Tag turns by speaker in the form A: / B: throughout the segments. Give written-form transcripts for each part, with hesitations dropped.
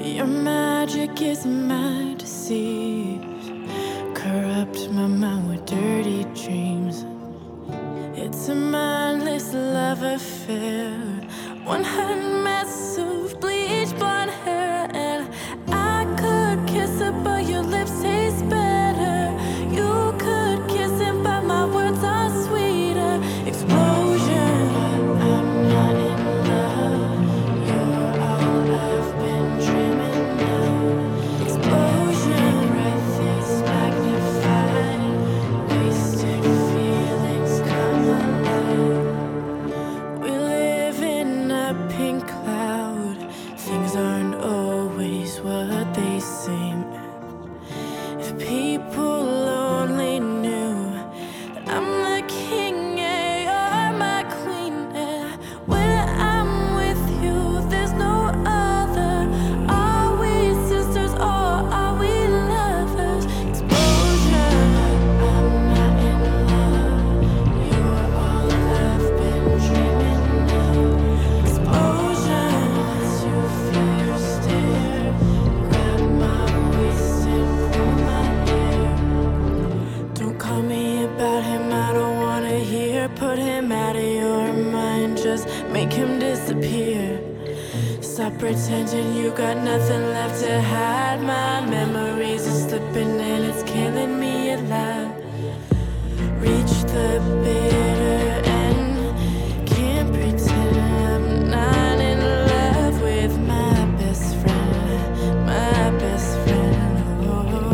A: Your magic is my deceit, corrupt my mind with dirty dreams. It's a mindless love affair, one hot mess of bleach blonde hair. And I could kiss it, but your lips taste better. You could kiss it, but my words are sweeter. Explosion, I'm not in love. You're all I've been dreaming of. Explosion, breath is magnified. Wasted feelings come alive. We live in a pink cloud. Things aren't always what they seem. If people only knew that I'm the king, yeah, you're my queen, yeah. When I'm with you, there's no other. Are we sisters or are we lovers? Explosion, I'm not in love. You're all I've been dreaming of. Explosion, once you feel your stare, grab my waist and pull my hair. Don't call me about him, I don't wanna hear. Put him out of your mind, just make him disappear. Stop pretending you got nothing left to hide. My memories are slipping and it's killing me alive. Reach the bitter end, can't pretend I'm not in love with my best friend, my best friend. Oh.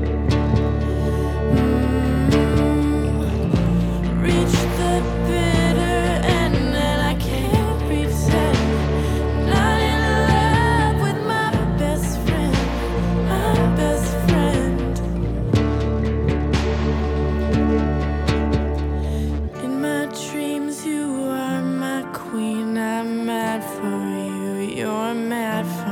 A: Reach the bitter end and I can't pretend not in love with my best friend, my best friend. In my dreams you are my queen. I'm mad for you, you're mad for